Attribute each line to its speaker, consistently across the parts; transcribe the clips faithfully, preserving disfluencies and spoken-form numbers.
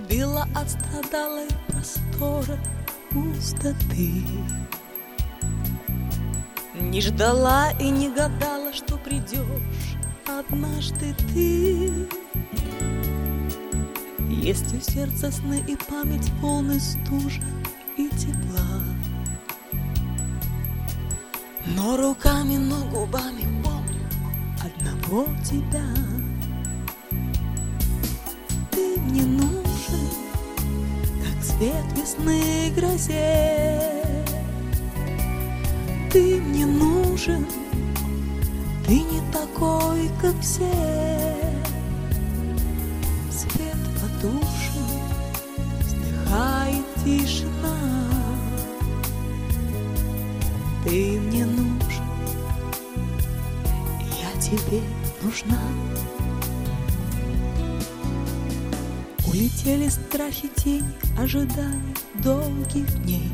Speaker 1: Любила отстрадалой простора пустоты. Не ждала и не гадала, что придешь однажды ты. Есть у сердца сны и память полны стужи и тепла. Но руками, но губами помню одного тебя. Ты мне нужен, как свет весны грозе. Ты мне нужен, ты не такой, как все. Свет потушен, вздыхает тишина. Ты мне нужен, я тебе нужна. Улетели страхи, тени, ожидания долгих дней.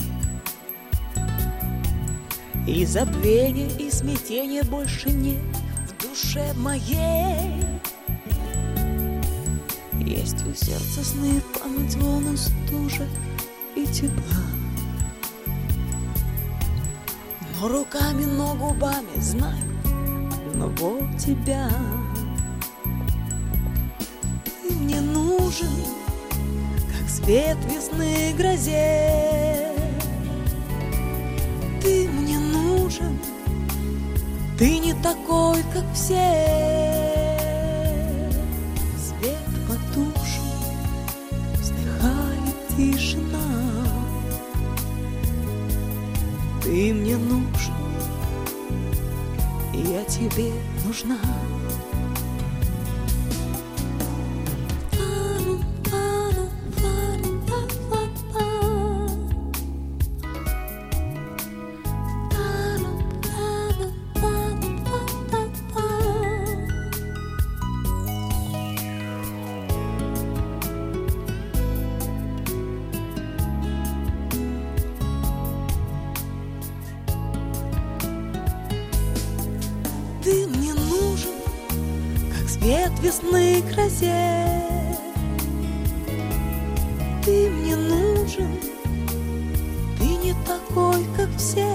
Speaker 1: И забвения, и смятения больше нет в душе моей. Есть у сердца сны, память, волны стужи и тепла. Но руками, но губами знаю одного тебя. Ты мне нужен, как свет весны грозе. Ты мне нужен, ты не такой, как все. Свет потушен, вздыхает тишина. Ты мне нужен, я тебе нужна. Ты мне нужен, как свет весны грозе. Ты мне нужен, ты не такой, как все.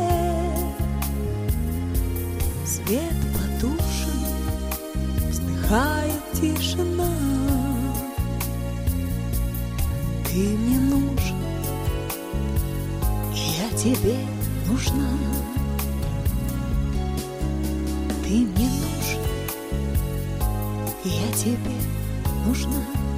Speaker 1: Свет потушен, вздыхает тишина. Ты мне нужен, я тебе нужна. Ты мне нужен, я тебе нужна.